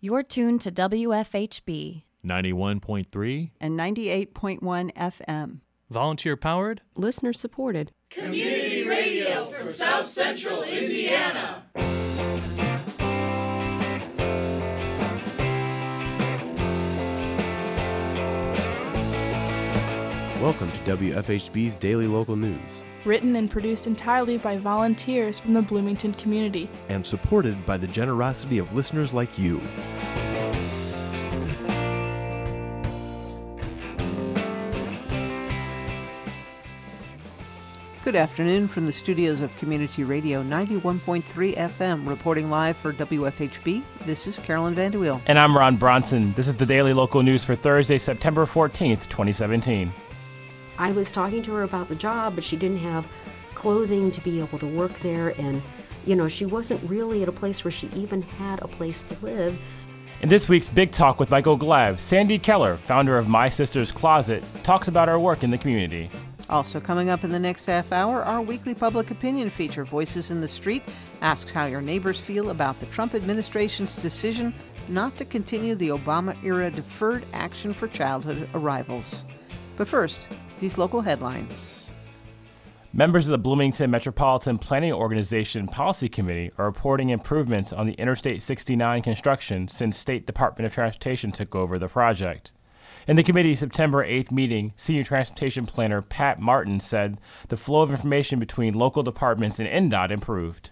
You're tuned to WFHB 91.3 and 98.1 FM. Volunteer powered, listener supported. Community radio for South Central Indiana. Welcome to WFHB's Daily Local News. Written and produced entirely by volunteers from the Bloomington community. And supported by the generosity of listeners like you. Good afternoon from the studios of Community Radio 91.3 FM, reporting live for WFHB. This is Carolyn Vanderweel. And I'm Ron Bronson. This is the Daily Local News for Thursday, September 14th, 2017. I was talking to her about the job, but she didn't have clothing to be able to work there, and, she wasn't really at a place where she even had a place to live. In this week's Big Talk with Michael Glab, Sandy Keller, founder of My Sister's Closet, talks about her work in the community. Also coming up in the next half hour, our weekly public opinion feature, Voices in the Street, asks how your neighbors feel about the Trump administration's decision not to continue the Obama-era deferred action for childhood arrivals. But first, these local headlines. Members of the Bloomington Metropolitan Planning Organization Policy Committee are reporting improvements on the Interstate 69 construction since State Department of Transportation took over the project. In the committee's September 8th meeting, Senior Transportation Planner Pat Martin said the flow of information between local departments and NDOT improved.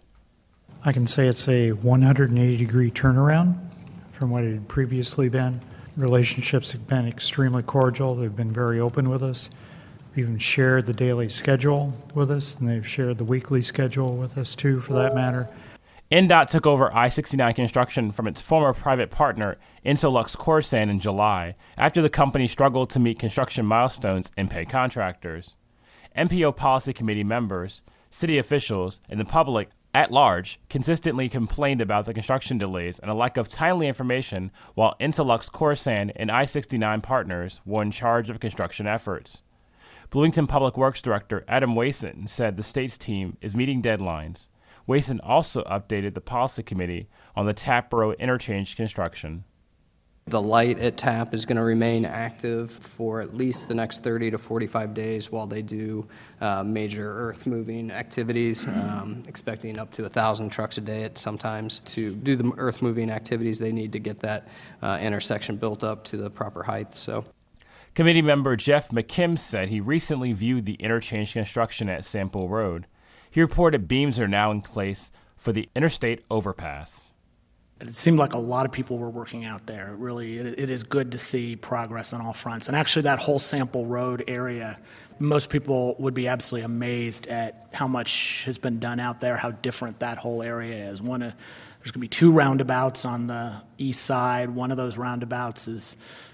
I can say it's a 180-degree turnaround from what it had previously been. Relationships have been extremely cordial. They've been very open with us. We've even shared the daily schedule with us, and they've shared the weekly schedule with us, too, for that matter. NDOT took over I-69 construction from its former private partner, Insolux Corsan, in July, after the company struggled to meet construction milestones and pay contractors. MPO Policy Committee members, city officials, and the public at large consistently complained about the construction delays and a lack of timely information, while Insolux Corsan and I-69 partners were in charge of construction efforts. Bloomington Public Works Director Adam Wason said the state's team is meeting deadlines. Wason also updated the Policy Committee on the Tapp Road interchange construction. The light at TAP is going to remain active for at least the next 30 to 45 days while they do major earth-moving activities, expecting up to 1,000 trucks a day at sometimes. To do the earth-moving activities, they need to get that intersection built up to the proper height. Committee member Jeff McKim said he recently viewed the interchange construction at Sample Road. He reported beams are now in place for the interstate overpass. It seemed like a lot of people were working out there. Really, it is good to see progress on all fronts. And actually, that whole Sample Road area, most people would be absolutely amazed at how much has been done out there, how different that whole area is. There's going to be 2 roundabouts on the east side. One of those roundabouts is,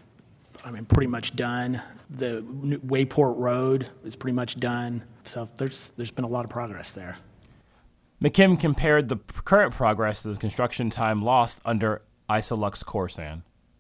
pretty much done. The Wayport Road is pretty much done. So there's been a lot of progress there. McKim compared the current progress to the construction time lost under Isolux Corsan.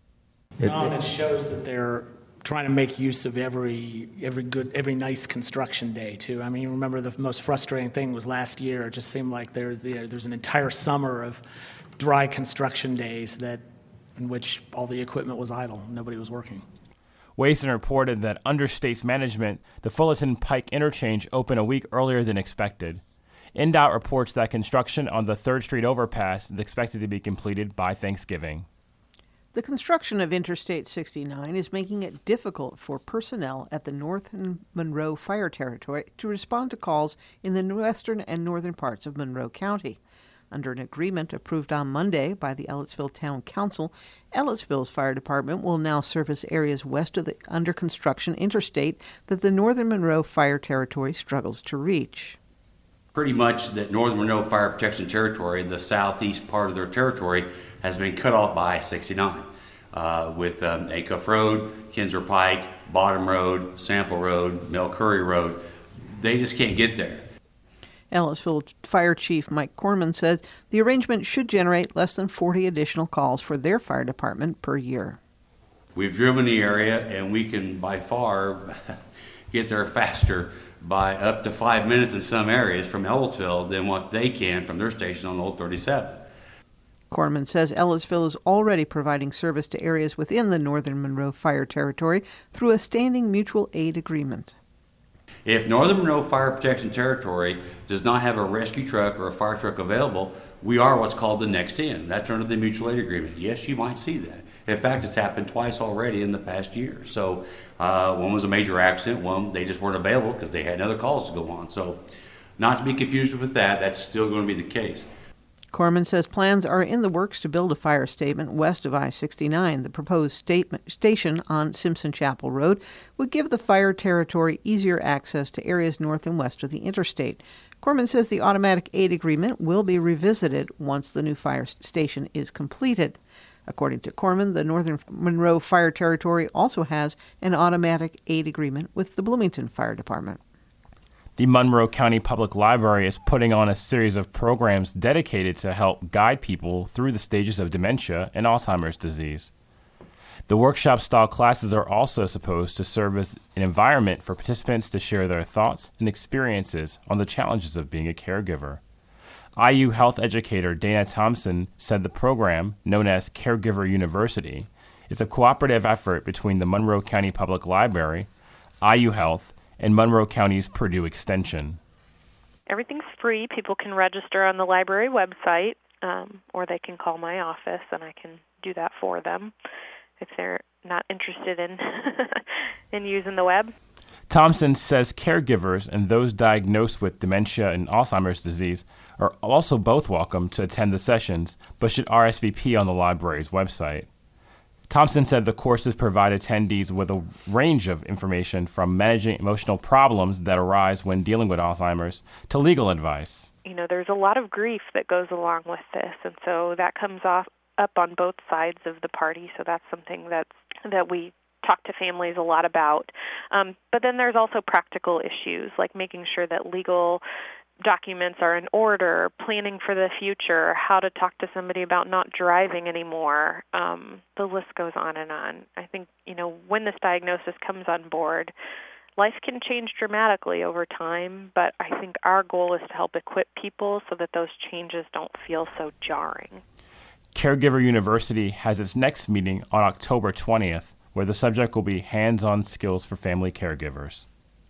It shows that they're trying to make use of every nice construction day too. Remember the most frustrating thing was last year. It just seemed like there's an entire summer of dry construction days in which all the equipment was idle, nobody was working. Wason reported that under state's management, the Fullerton Pike interchange opened a week earlier than expected. NDOT reports that construction on the 3rd Street overpass is expected to be completed by Thanksgiving. The construction of Interstate 69 is making it difficult for personnel at the Northern Monroe Fire Territory to respond to calls in the western and northern parts of Monroe County. Under an agreement approved on Monday by the Ellettsville Town Council, Ellettsville's fire department will now service areas west of the under-construction interstate that the Northern Monroe Fire Territory struggles to reach. Pretty much that Northern Monroe Fire Protection Territory, the southeast part of their territory, has been cut off by I-69 with Acuff Road, Kinzer Pike, Bottom Road, Sample Road, Mel Curry Road. They just can't get there. Ellettsville Fire Chief Mike Corman said the arrangement should generate less than 40 additional calls for their fire department per year. We've driven the area, and we can by far get there faster by up to 5 minutes in some areas from Ellettsville than what they can from their station on Old 37. Corman says Ellisville is already providing service to areas within the Northern Monroe Fire Territory through a standing mutual aid agreement. If Northern Monroe Fire Protection Territory does not have a rescue truck or a fire truck available, we are what's called the next in. That's under the mutual aid agreement. Yes, you might see that. In fact, it's happened twice already in the past year. So one was a major accident. One, they just weren't available because they had other calls to go on. So not to be confused with that, that's still going to be the case. Corman says plans are in the works to build a fire statement west of I-69. The proposed station on Simpson Chapel Road would give the fire territory easier access to areas north and west of the interstate. Corman says the automatic aid agreement will be revisited once the new fire station is completed. According to Corman, the Northern Monroe Fire Territory also has an automatic aid agreement with the Bloomington Fire Department. The Monroe County Public Library is putting on a series of programs dedicated to help guide people through the stages of dementia and Alzheimer's disease. The workshop-style classes are also supposed to serve as an environment for participants to share their thoughts and experiences on the challenges of being a caregiver. IU health educator Dana Thompson said the program, known as Caregiver University, is a cooperative effort between the Monroe County Public Library, IU Health, and Monroe County's Purdue Extension. Everything's free. People can register on the library website, or they can call my office, and I can do that for them if they're not interested in in using the web. Thompson says caregivers and those diagnosed with dementia and Alzheimer's disease are also both welcome to attend the sessions, but should RSVP on the library's website. Thompson said the courses provide attendees with a range of information from managing emotional problems that arise when dealing with Alzheimer's to legal advice. You know, there's a lot of grief that goes along with this, and so that comes up on both sides of the party, so that's something that we talk to families a lot about. But then there's also practical issues, like making sure that legal documents are in order, planning for the future, how to talk to somebody about not driving anymore. The list goes on and on. I think, you know, when this diagnosis comes on board, life can change dramatically over time, but I think our goal is to help equip people so that those changes don't feel so jarring. Caregiver University has its next meeting on October 20th, where the subject will be hands-on skills for family caregivers.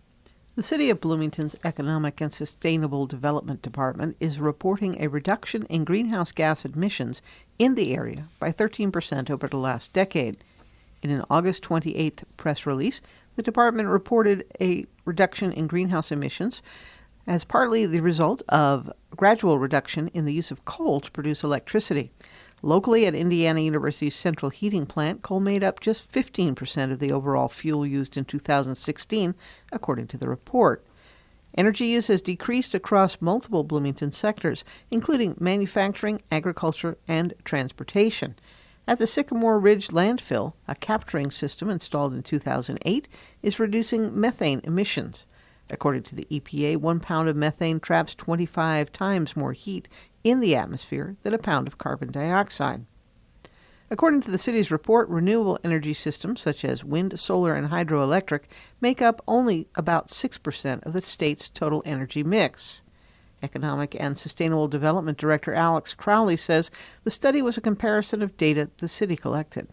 The City of Bloomington's Economic and Sustainable Development Department is reporting a reduction in greenhouse gas emissions in the area by 13% over the last decade. In an August 28th press release, the department reported a reduction in greenhouse emissions as partly the result of gradual reduction in the use of coal to produce electricity. Locally at Indiana University's central heating plant, coal made up just 15% of the overall fuel used in 2016, according to the report. Energy use has decreased across multiple Bloomington sectors, including manufacturing, agriculture, and transportation. At the Sycamore Ridge landfill, a capturing system installed in 2008 is reducing methane emissions. According to the EPA, 1 pound of methane traps 25 times more heat in the atmosphere than a pound of carbon dioxide. According to the city's report, renewable energy systems such as wind, solar, and hydroelectric make up only about 6% of the state's total energy mix. Economic and Sustainable Development Director Alex Crowley says the study was a comparison of data the city collected.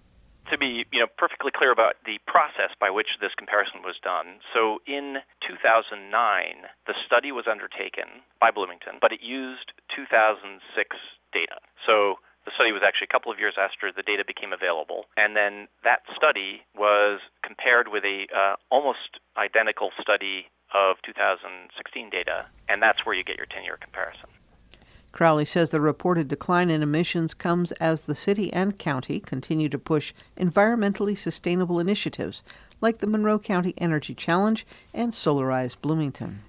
To be perfectly clear about the process by which this comparison was done. So in 2009, the study was undertaken by Bloomington, but it used 2006 data. So the study was actually a couple of years after the data became available. And then that study was compared with a almost identical study of 2016 data, and that's where you get your 10-year comparison. Crowley says the reported decline in emissions comes as the city and county continue to push environmentally sustainable initiatives like the Monroe County Energy Challenge and Solarize Bloomington.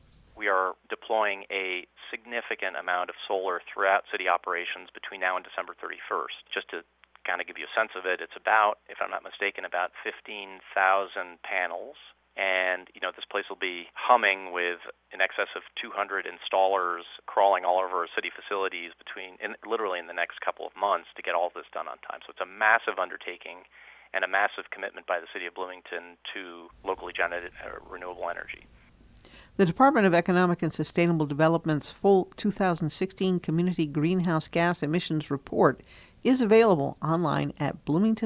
We are deploying a significant amount of solar throughout city operations between now and December 31st. Just to kind of give you a sense of it, it's about, if I'm not mistaken, about 15,000 panels. And, this place will be humming with in excess of 200 installers crawling all over our city facilities literally in the next couple of months to get all of this done on time. So it's a massive undertaking and a massive commitment by the city of Bloomington to locally generated renewable energy. The Department of Economic and Sustainable Development's full 2016 Community Greenhouse Gas Emissions Report is available online at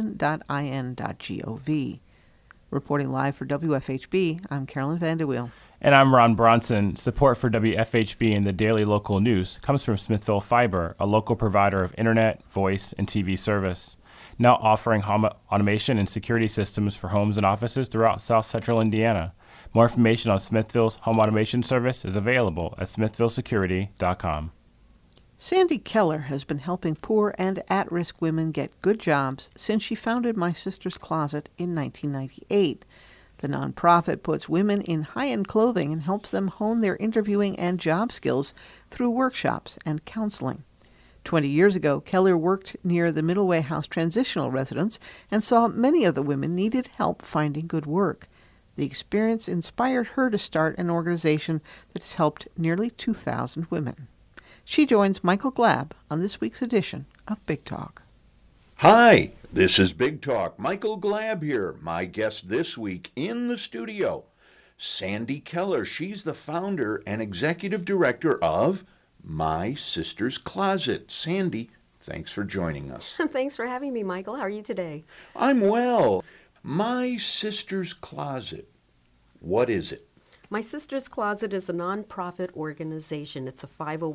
bloomington.in.gov. Reporting live for WFHB, I'm Carolyn Vanderweel. And I'm Ron Bronson. Support for WFHB and the daily local news comes from Smithville Fiber, a local provider of internet, voice, and TV service, now offering home automation and security systems for homes and offices throughout South Central Indiana. More information on Smithville's home automation service is available at smithvillesecurity.com. Sandy Keller has been helping poor and at-risk women get good jobs since she founded My Sister's Closet in 1998. The nonprofit puts women in high-end clothing and helps them hone their interviewing and job skills through workshops and counseling. 20 years ago, Keller worked near the Middleway House transitional residence and saw many of the women needed help finding good work. The experience inspired her to start an organization that has helped nearly 2,000 women. She joins Michael Glab on this week's edition of Big Talk. Hi, this is Big Talk. Michael Glab here. My guest this week in the studio, Sandy Keller. She's the founder and executive director of My Sister's Closet. Sandy, thanks for joining us. Thanks for having me, Michael. How are you today? I'm well. My Sister's Closet. What is it? My Sister's Closet is a nonprofit organization. It's a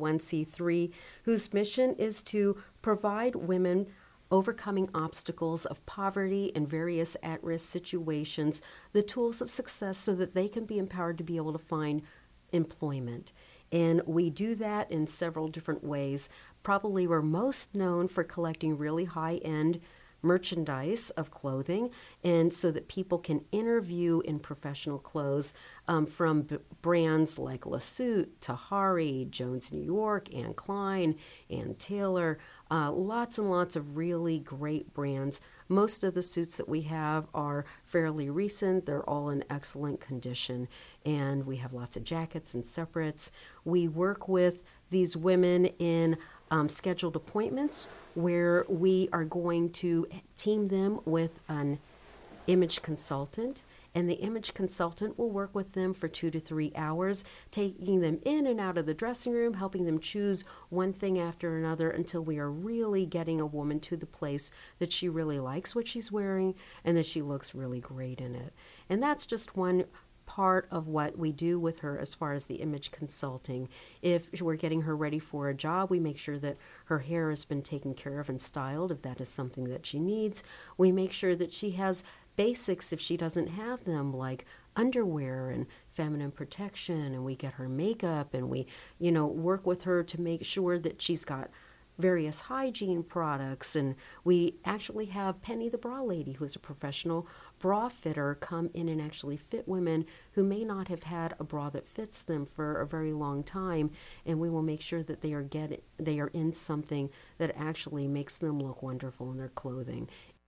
501c3 whose mission is to provide women overcoming obstacles of poverty and various at-risk situations the tools of success so that they can be empowered to be able to find employment. And we do that in several different ways. Probably we're most known for collecting really high-end merchandise of clothing, and so that people can interview in professional clothes from brands like Lasute, Tahari, Jones New York, Anne Klein, Ann Taylor, lots and lots of really great brands. Most of the suits that we have are fairly recent. They're all in excellent condition, and we have lots of jackets and separates. We work with these women in scheduled appointments where we are going to team them with an image consultant, and the image consultant will work with them for 2 to 3 hours, taking them in and out of the dressing room, helping them choose one thing after another until we are really getting a woman to the place that she really likes what she's wearing and that she looks really great in it. And that's just one part of what we do with her as far as the image consulting. If we're getting her ready for a job, we make sure that her hair has been taken care of and styled if that is something that she needs. We make sure that she has basics if she doesn't have them, like underwear and feminine protection, and we get her makeup, and we, work with her to make sure that she's got various hygiene products. And we actually have Penny the Bra Lady, who is a professional bra fitter, come in and actually fit women who may not have had a bra that fits them for a very long time, and we will make sure that they are in something that actually makes them look wonderful in their clothing.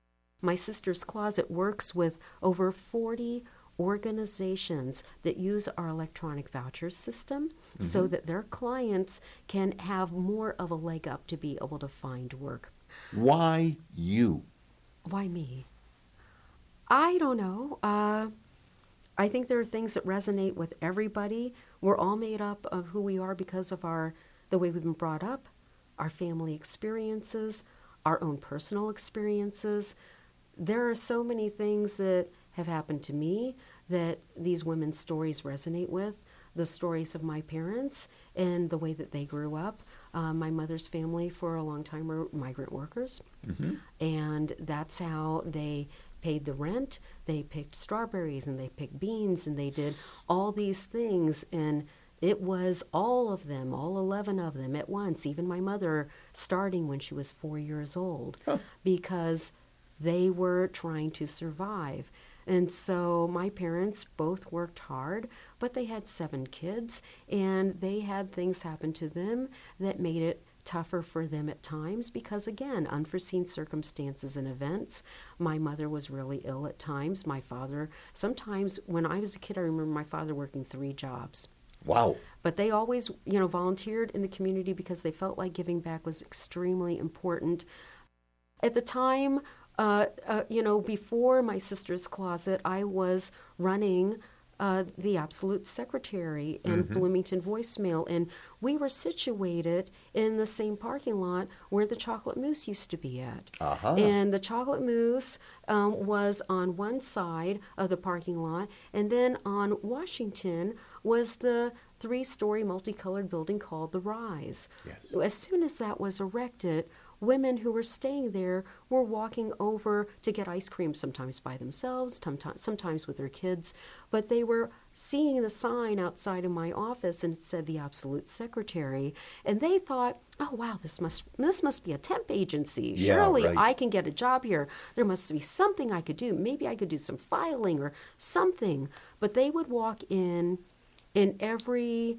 My Sister's Closet works with over 40 organizations that use our electronic voucher system so that their clients can have more of a leg up to be able to find work. Why you? Why me? I don't know. I think there are things that resonate with everybody. We're all made up of who we are because of the way we've been brought up, our family experiences, our own personal experiences. There are so many things that have happened to me that these women's stories resonate with, the stories of my parents and the way that they grew up. My mother's family for a long time were migrant workers, and that's how they paid the rent. They picked strawberries and they picked beans and they did all these things, and it was all of them, all 11 of them at once, even my mother starting when she was 4 years old, because they were trying to survive. And so my parents both worked hard, but they had 7 kids, and they had things happen to them that made it tougher for them at times because, again, unforeseen circumstances and events. My mother was really ill at times. My father, sometimes when I was a kid, I remember my father working 3 jobs. Wow. But they always, volunteered in the community because they felt like giving back was extremely important. At the time, before My Sister's Closet, I was running the Absolute Secretary and Bloomington Voicemail. And we were situated in the same parking lot where the Chocolate Mousse used to be at. And the Chocolate Mousse was on one side of the parking lot, and then on Washington was the 3-story multicolored building called the Rise. As soon as that was erected, women who were staying there were walking over to get ice cream, sometimes by themselves, sometimes with their kids, but they were seeing the sign outside of my office and it said the Absolute Secretary, and they thought, oh wow, this must be a temp agency. Surely I can get a job here. There must be something I could do. Maybe I could do some filing or something. But they would walk in every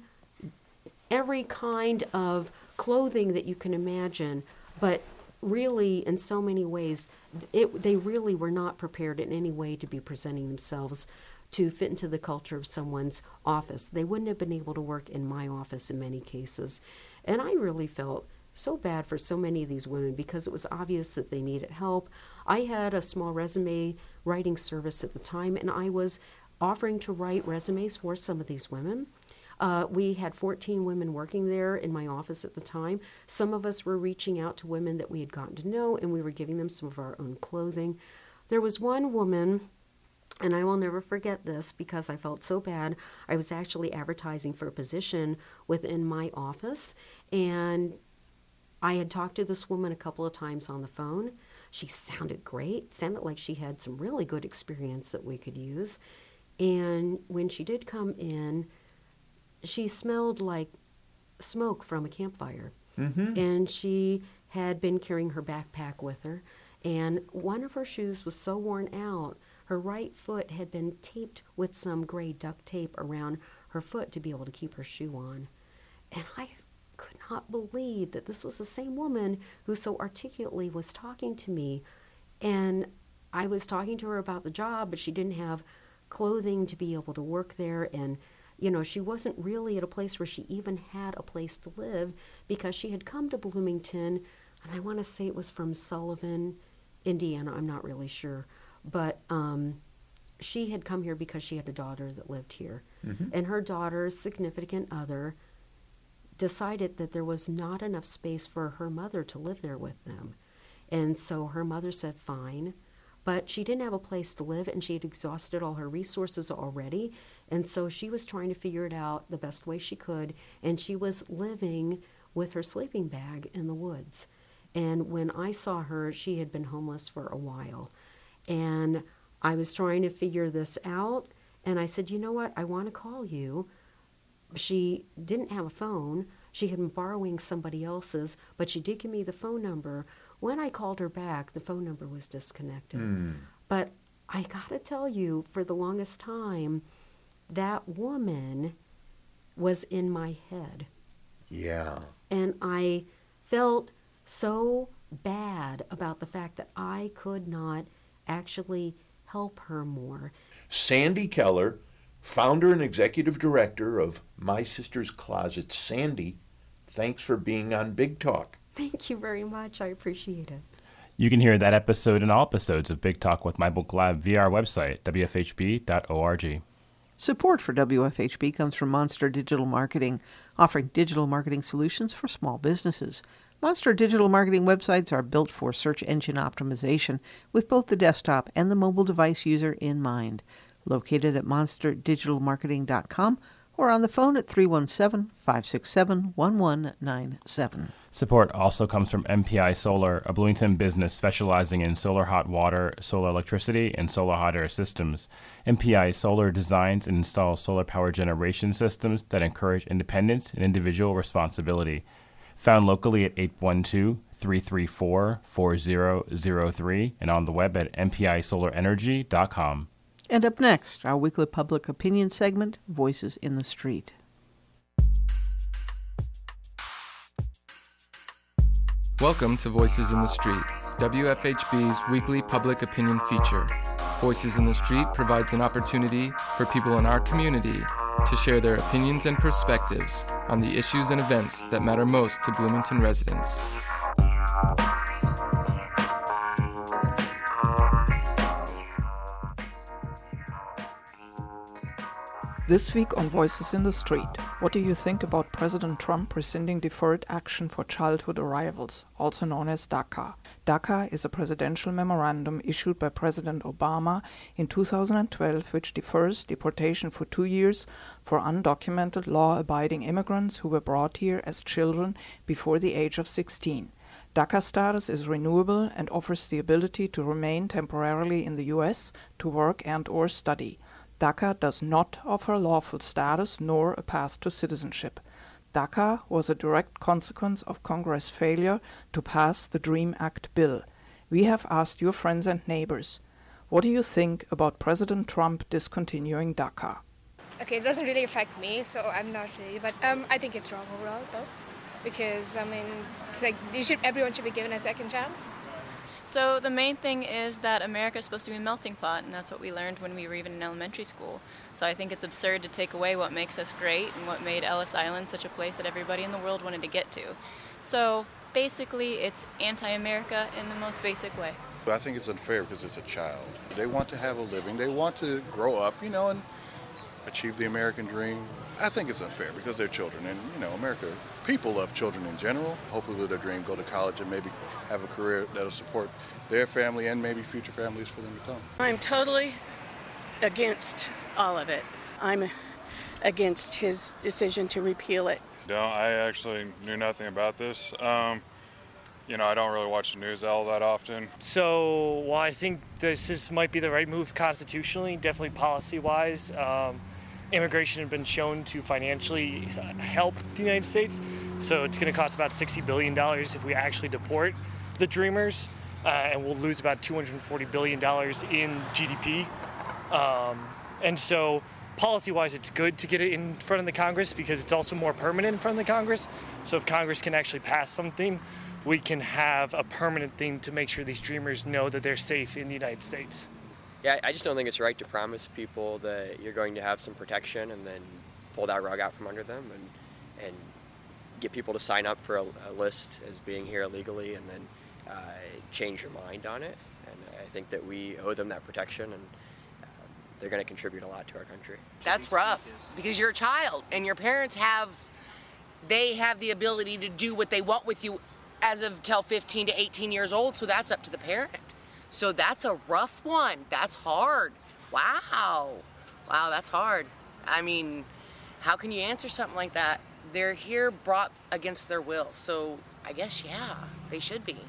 kind of clothing that you can imagine. But really, in so many ways, they really were not prepared in any way to be presenting themselves to fit into the culture of someone's office. They wouldn't have been able to work in my office in many cases. And I really felt so bad for so many of these women because it was obvious that they needed help. I had a small resume writing service at the time, and I was offering to write resumes for some of these women. We had 14 women working there in my office at the time. Some of us were reaching out to women that we had gotten to know, and we were giving them some of our own clothing. There was one woman, and I will never forget this because I felt so bad. I was actually advertising for a position within my office, and I had talked to this woman a couple of times on the phone. She sounded great, sounded like she had some really good experience that we could use. And when she did come in, she smelled like smoke from a campfire. And she had been carrying her backpack with her. And one of her shoes was so worn out, her right foot had been taped with some gray duct tape around her foot to be able to keep her shoe on. And I could not believe that this was the same woman who so articulately was talking to me. And I was talking to her about the job, but she didn't have clothing to be able to work there. And you know, she wasn't really at a place where she even had a place to live because she had come to Bloomington, and I want to say it was from Sullivan, Indiana. I'm not really sure. But she had come here because she had a daughter that lived here. And her daughter's significant other decided that there was not enough space for her mother to live there with them. And so her mother said, fine. But she didn't have a place to live, and she had exhausted all her resources already. And so she was trying to figure it out the best way she could, and she was living with her sleeping bag in the woods. And when I saw her, she had been homeless for a while. And I was trying to figure this out, and I said, you know what, I want to call you. She didn't have a phone. She had been borrowing somebody else's, but she did give me the phone number. When I called her back, the phone number was disconnected. But I got to tell you, for the longest time, that woman was in my head. And I felt so bad about the fact that I could not actually help her more. Sandy Keller, founder and executive director of My Sister's Closet. Sandy, thanks for being on Big Talk. Thank you very much. I appreciate it. You can hear that episode and all episodes of Big Talk with Michael Glab via our website, wfhb.org. Support for WFHB comes from Monster Digital Marketing, offering digital marketing solutions for small businesses. Monster Digital Marketing websites are built for search engine optimization with both the desktop and the mobile device user in mind. Located at monsterdigitalmarketing.com or on the phone at 317-567-1197. Support also comes from MPI Solar, a Bloomington business specializing in solar hot water, solar electricity, and solar hot air systems. MPI Solar designs and installs solar power generation systems that encourage independence and individual responsibility. Found locally at 812-334-4003 and on the web at mpisolarenergy.com. And up next, our weekly public opinion segment, Voices in the Street. Welcome to Voices in the Street, WFHB's weekly public opinion feature. Voices in the Street provides an opportunity for people in our community to share their opinions and perspectives on the issues and events that matter most to Bloomington residents. This week on Voices in the Street, what do you think about President Trump rescinding Deferred Action for Childhood Arrivals, also known as DACA? DACA is a presidential memorandum issued by President Obama in 2012 which defers deportation for 2 years for undocumented law-abiding immigrants who were brought here as children before the age of 16. DACA status is renewable and offers the ability to remain temporarily in the U.S. to work and/or study. DACA does not offer lawful status nor a path to citizenship. DACA was a direct consequence of Congress' failure to pass the DREAM Act bill. We have asked your friends and neighbors, what do you think about President Trump discontinuing DACA? Okay, it doesn't really affect me, so I'm not really, but I think it's wrong overall, though, because, I mean, it's like everyone should be given a second chance. So the main thing is that America is supposed to be a melting pot, and that's what we learned when we were even in elementary school. So I think it's absurd to take away what makes us great and what made Ellis Island such a place that everybody in the world wanted to get to. So basically, it's anti-America in the most basic way. I think it's unfair because it's a child. They want to have a living. They want to grow up, and achieve the American dream. I think it's unfair because they're children, and America, people love children in general. Hopefully with their dream, go to college and maybe have a career that'll support their family and maybe future families for them to come. I'm totally against all of it. I'm against his decision to repeal it. I actually knew nothing about this. I don't really watch the news all that often. So, while I think this might be the right move constitutionally, definitely policy-wise, immigration has been shown to financially help the United States. So it's going to cost about $60 billion if we actually deport the Dreamers, and we'll lose about $240 billion in GDP. And so policy-wise, it's good to get it in front of the Congress because it's also more permanent in front of the Congress. So if Congress can actually pass something, we can have a permanent thing to make sure these Dreamers know that they're safe in the United States. Yeah, I just don't think it's right to promise people that you're going to have some protection and then pull that rug out from under them and get people to sign up for a list as being here illegally and then change your mind on it. And I think that we owe them that protection, and they're going to contribute a lot to our country. That's rough because you're a child and your parents have the ability to do what they want with you as of till 15 to 18 years old, so that's up to the parent. So that's a rough one. That's hard. Wow, that's hard. I mean, how can you answer something like that? They're here brought against their will. So I guess, yeah, they should be.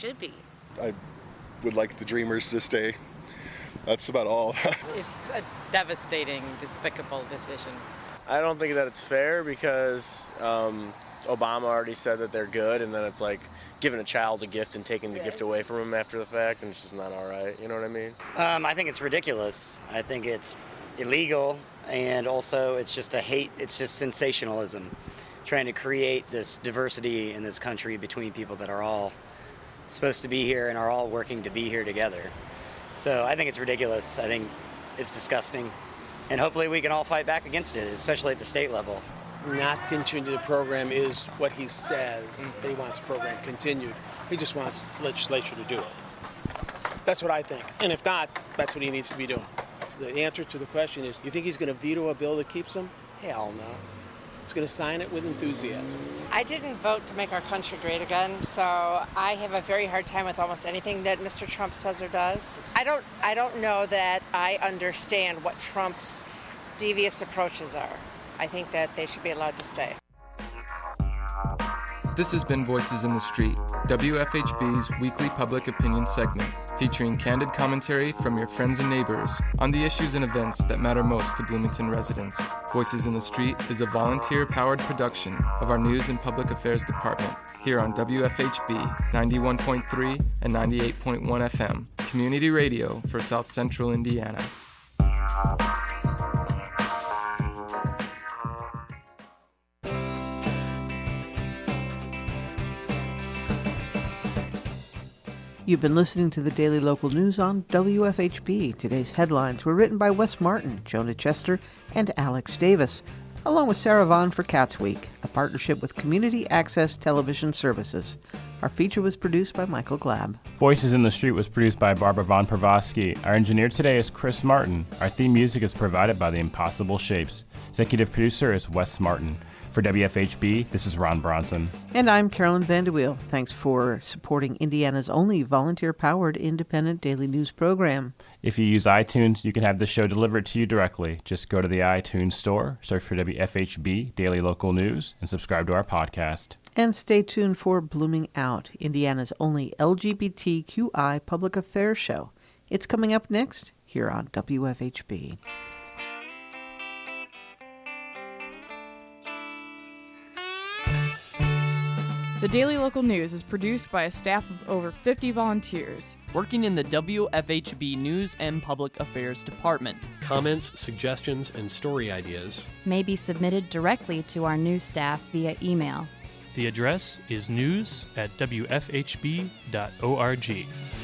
I would like the Dreamers to stay. That's about all. It's a devastating, despicable decision. I don't think that it's fair because Obama already said that they're good, and then it's like giving a child a gift and taking the gift away from him after the fact, and it's just not all right. You know what I mean? I think it's ridiculous. I think it's illegal, and also it's just it's just sensationalism, trying to create this diversity in this country between people that are all supposed to be here and are all working to be here together. So I think it's ridiculous. I think it's disgusting, and hopefully we can all fight back against it, especially at the state level. Not continue the program is what he says that he wants the program continued. He just wants legislature to do it. That's what I think. And if not, that's what he needs to be doing. The answer to the question is, you think he's going to veto a bill that keeps him? Hell no. He's going to sign it with enthusiasm. I didn't vote to make our country great again, so I have a very hard time with almost anything that Mr. Trump says or does. I don't know that I understand what Trump's devious approaches are. I think that they should be allowed to stay. This has been Voices in the Street, WFHB's weekly public opinion segment, featuring candid commentary from your friends and neighbors on the issues and events that matter most to Bloomington residents. Voices in the Street is a volunteer-powered production of our News and Public Affairs Department here on WFHB 91.3 and 98.1 FM, community radio for South Central Indiana. You've been listening to the Daily Local News on WFHB. Today's headlines were written by Wes Martin, Jonah Chester, and Alex Davis. along with Sarah Vaughn for Cats Week, a partnership with Community Access Television Services. Our feature was produced by Michael Glab. Voices in the Street was produced by Barbara Von Pravosky. Our engineer today is Chris Martin. Our theme music is provided by The Impossible Shapes. Executive producer is Wes Martin. For WFHB, this is Ron Bronson. And I'm Carolyn Vanderweel. Thanks for supporting Indiana's only volunteer-powered independent daily news program. If you use iTunes, you can have the show delivered to you directly. Just go to the iTunes store, search for WFHB Daily Local News, and subscribe to our podcast. And stay tuned for Blooming Out, Indiana's only LGBTQI public affairs show. It's coming up next here on WFHB. The Daily Local News is produced by a staff of over 50 volunteers working in the WFHB News and Public Affairs Department. Comments, suggestions, and story ideas may be submitted directly to our news staff via email. The address is news@wfhb.org.